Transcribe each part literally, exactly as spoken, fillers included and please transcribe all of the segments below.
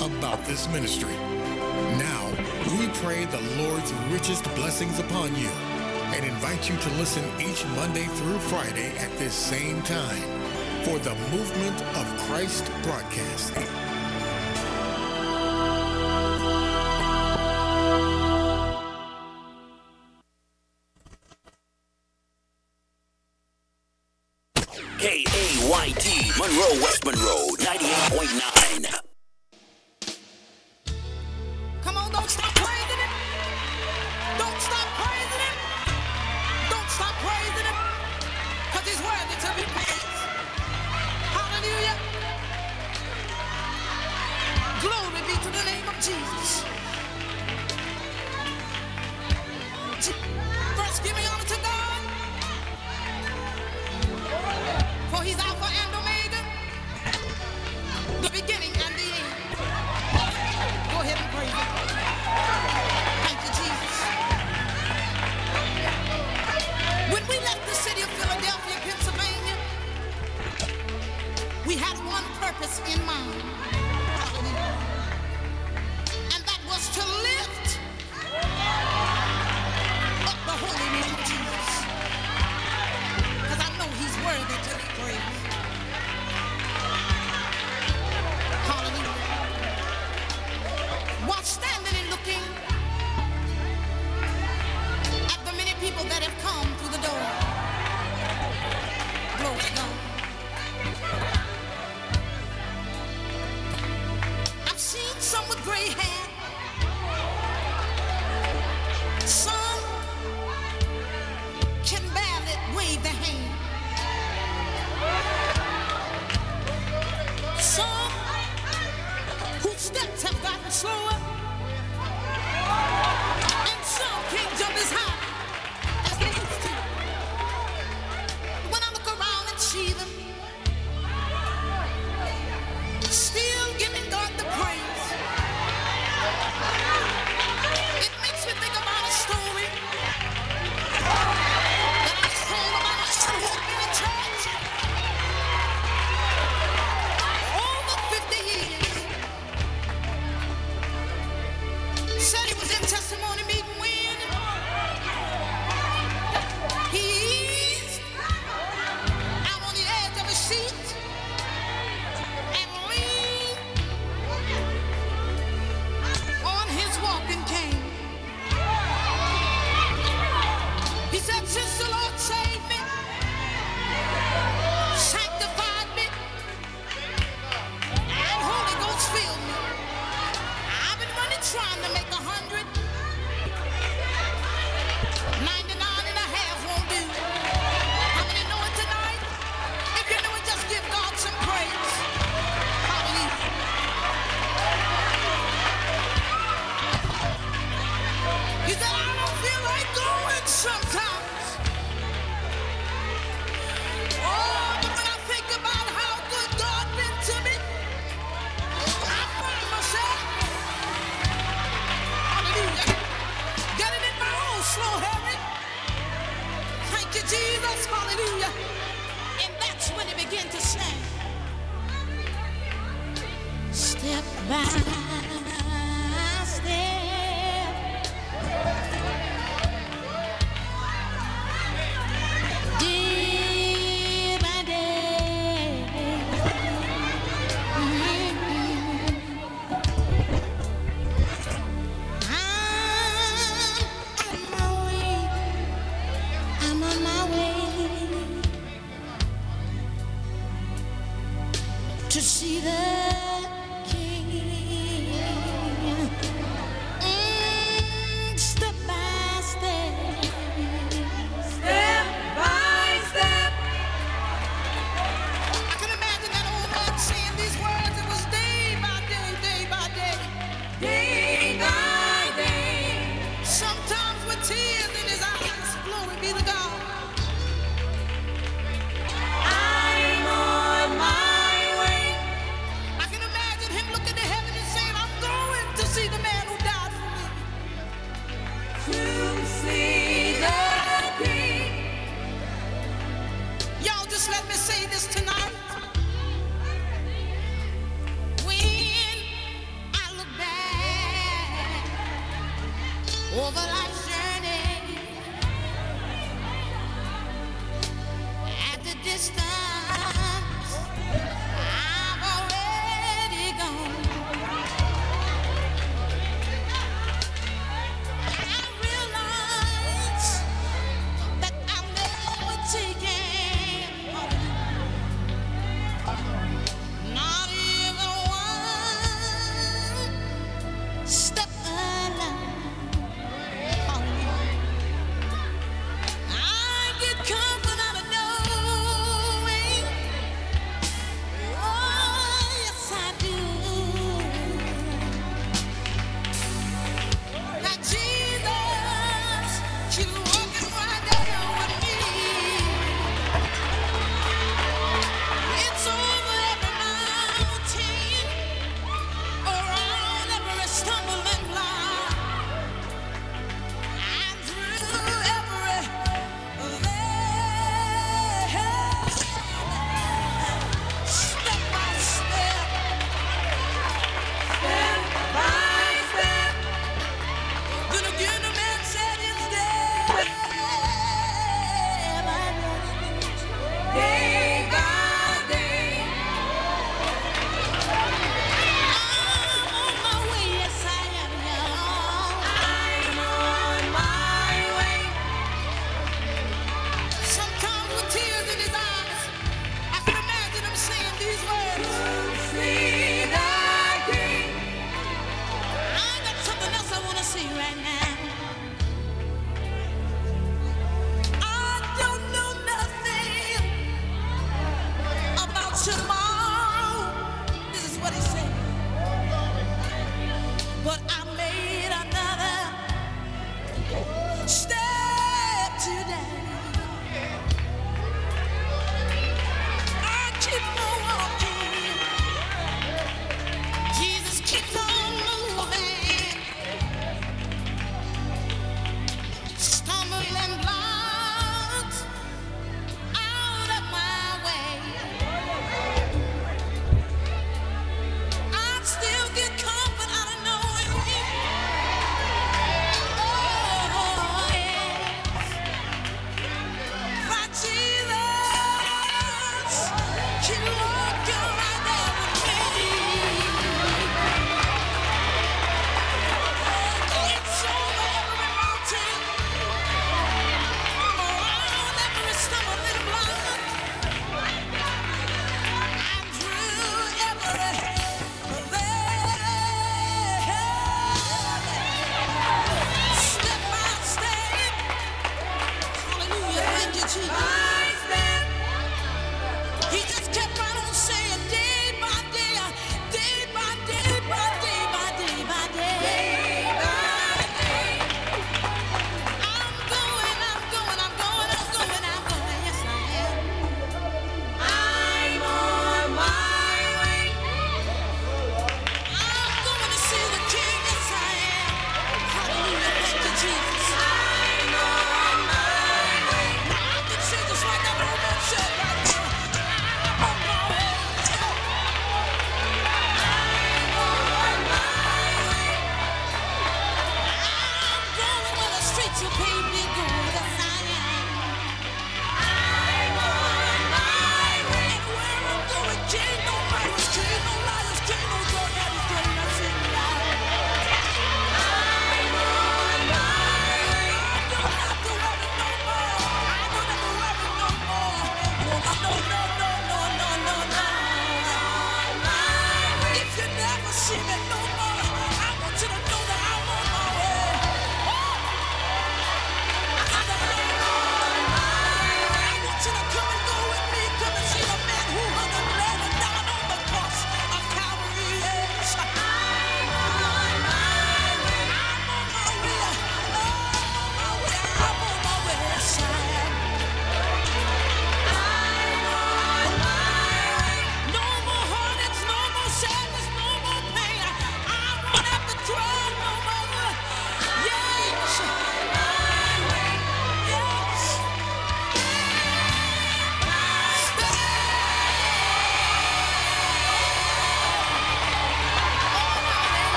about this ministry. Now, we pray the Lord's richest blessings upon you and invite you to listen each Monday through Friday at this same time for the Movement of Christ broadcast. K A Y T, Monroe, West Monroe, ninety-eight point nine. Come on, don't stop praising him. Don't stop praising him. Don't stop praising him. Because he's worthy to be praised. Hallelujah. Glory be to the name of Jesus. First, give me honor to God. For he's Alpha and Omega, the beginning and the end. Go ahead and praise him. Thank you, Jesus. When we left the city of Philadelphia, Pennsylvania, we had one purpose in mind. And that was to lift up the holy name of Jesus. Because I know he's worthy to be praised. Hallelujah. While standing and looking at the many people that have come through the door, glory to God, I've seen some with gray hair, some can barely wave their hand, some whose steps have gotten slower, and some can't jump as high as they used to. When I look around and see them, still giving God the praise, it makes me think about a story that I told about a church in a church over fifty years. Said he was in testimony meeting when he eased out on the edge of his seat and leaned on his walking cane. He said, since the Lord saved me, sanctified me, and Holy Ghost filled me, I've been running trying to make a hundred. ninety-nine and a half won't do. How many know it tonight? If you know it, just give God some praise. Hallelujah. He said, I don't feel like going sometimes. Oh, but when I think about how good God been to me, I find myself, hallelujah, getting in my own slow habit. Thank you, Jesus, hallelujah. And that's when it began to sing. Step by step, day by day. Mhm. I'm on my way. I'm on my way to see the King. over life's journey at the distance I've already gone. I realize that I'm never taken home, not even one step alone. I get comfort out of knowing, oh yes I do, that Jesus, she's walking right there with me. It's over every mountain, around every stumbling block, and through every valley, step by step, step by step. Then again, the man said it's day by day, day by day. I'm on my way, yes I am, y'all. I'm on my way. Sometimes with tears in his eyes, I can imagine him saying these words. See the King. I got something else I want to say right now. I don't know nothing about tomorrow. This is what he said. But I made another step today. I keep on walking. Jesus keeps on moving. Stumbling blocks out of my way. I still get comfort out of knowing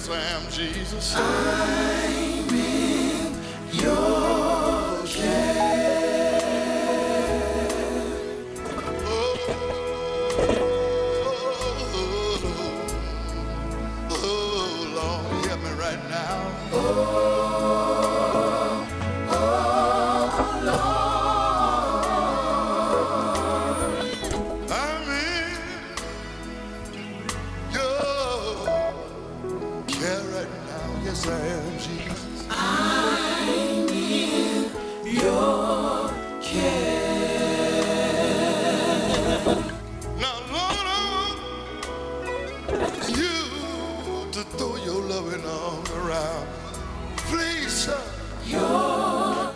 Yes, I am, Jesus. I'm in your care. Oh, oh, oh, Lord, help me right now. Oh, oh, Lord. I'm in your care right now. Yes, I am, Jesus. I'm in your care. Now, Lord, I want you to throw your loving arms around. Please, sir. Your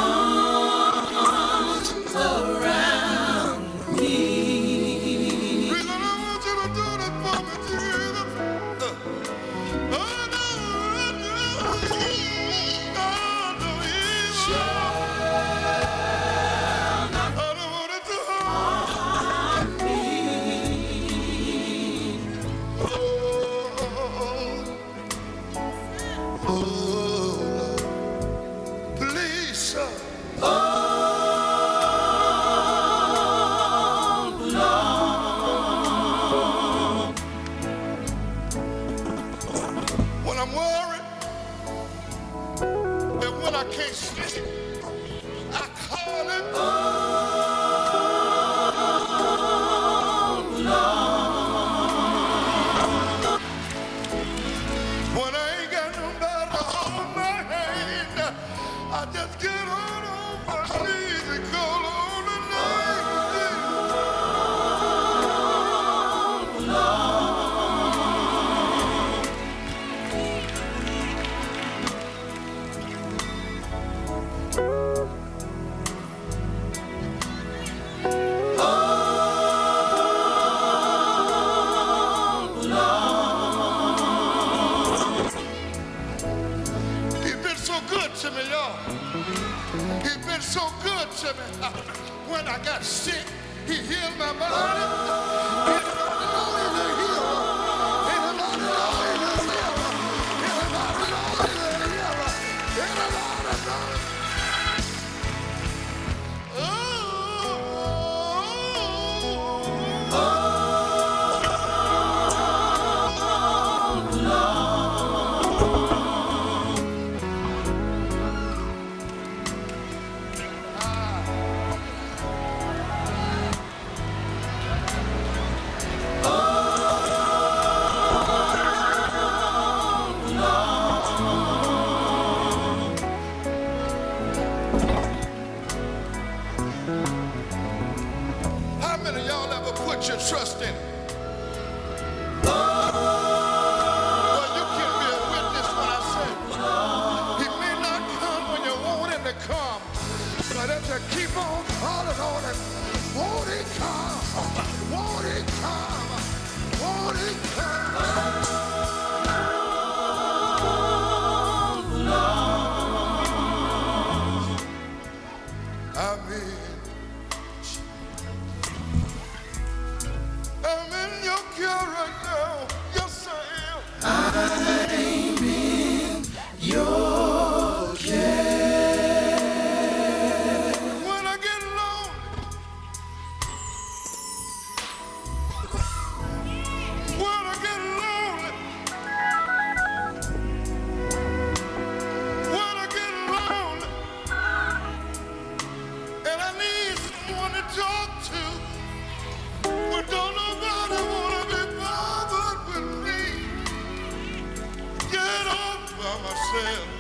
arms around me. Reason I want you to do this for me, Jesus. Uh, oh, no, no, oh, no evil. I don't want it to harm Me. Oh, oh, oh, please, sir. Oh, Lord. When I'm worried and when I can't sleep, I call it. When I ain't got nobody to hold my hand, I just get on on my knees and call on the name. He's been so good to me, y'all. He's been so good to me. Uh, When I got sick, he healed my body. Anybody know he's a healer? Anybody know he's a healer? Anybody know he's a healer? Anybody know? How many of y'all ever put your trust in him? Well, you can be a witness when I say he may not come when you want him to come, but if you keep on calling on him, won't he come? Won't he come? Won't he come? I mean, I'm in your care right now. Yes, I am. I'm in your care. When I get lonely, when I get lonely, when I get lonely, and I need someone to talk to, but don't nobody wanna be bothered with me. Get off by myself.